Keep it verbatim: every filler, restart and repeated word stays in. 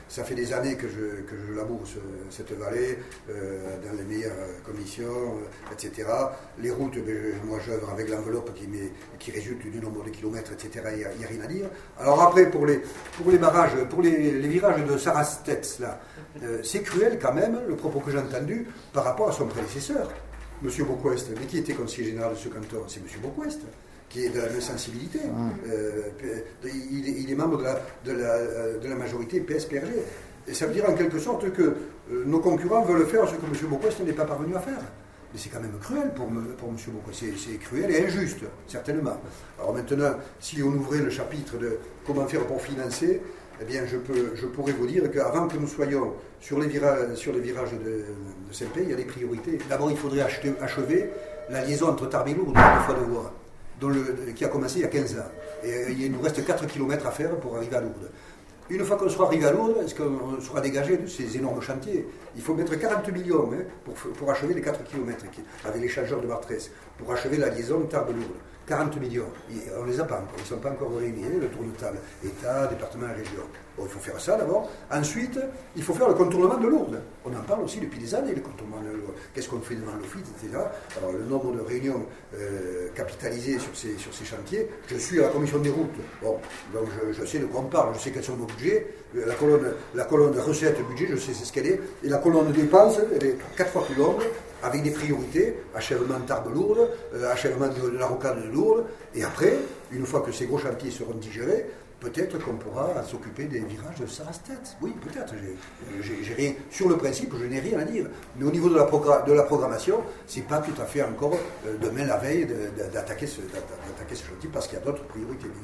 ça fait des années que je, que je laboure ce, cette vallée, euh, dans les meilleures conditions, euh, et cetera. Les routes, ben, moi j'œuvre avec l'enveloppe qui, qui résulte du nombre de kilomètres, et cetera. Il n'y a, a rien à dire. Alors après, pour les, pour les barrages, pour les, les virages de Sarastets, là, euh, c'est cruel quand même, le propos que j'ai entendu par rapport à son prédécesseur, M. Beauquest. Mais qui était conseiller général de ce canton? C'est M. Beauquest, qui est de la même sensibilité. Mmh. Euh, il, est, il est membre de la, de la, de la majorité P S P R G. Et ça veut dire en quelque sorte que euh, nos concurrents veulent faire ce que M. Beauquest n'est pas parvenu à faire. Mais c'est quand même cruel pour, pour M. Beauquest. C'est cruel et injuste, certainement. Alors maintenant, si on ouvrait le chapitre de comment faire pour financer, eh bien je, peux, je pourrais vous dire qu'avant que nous soyons sur les virages, sur les virages de, de Saint-Pé, il y a des priorités. D'abord, il faudrait acheter, achever la liaison entre Tarbes et Lourdes, deux fois de voie. Dont le, qui a commencé il y a quinze ans. Et il nous reste quatre kilomètres à faire pour arriver à Lourdes. Une fois qu'on sera arrivé à Lourdes, est-ce qu'on sera dégagé de ces énormes chantiers? Il faut mettre quarante millions hein, pour, pour achever les quatre kilomètres avec l'échangeur de Martrès, pour achever la liaison Tarbes-Lourdes. quarante millions. Et on ne les a pas encore, ils ne sont pas encore réunis, le tour de table, État, département et région. Bon, il faut faire ça d'abord. Ensuite, il faut faire le contournement de Lourdes. On en parle aussi depuis des années, le contournement de Lourdes. Qu'est-ce qu'on fait devant l'office, et cetera. Alors, le nombre de réunions euh, capitalisées sur ces, sur ces chantiers, je suis à la commission des routes. Bon, donc je, je sais de quoi on parle, je sais quels sont nos budgets. La colonne, la colonne de recettes, budget, je sais ce qu'elle est. Et la colonne de dépenses, elle est quatre fois plus longue, avec des priorités, achèvement de Tarbes-Lourdes, euh, achèvement de, de la rocade de Lourdes, et après, une fois que ces gros chantiers seront digérés, peut-être qu'on pourra s'occuper des virages de Sarastets. Oui, peut-être. J'ai rien. Sur le principe, je n'ai rien à dire. Mais au niveau de la, de la programmation, c'est pas tout à fait encore euh, demain la veille d'attaquer ce, ce chantier parce qu'il y a d'autres priorités.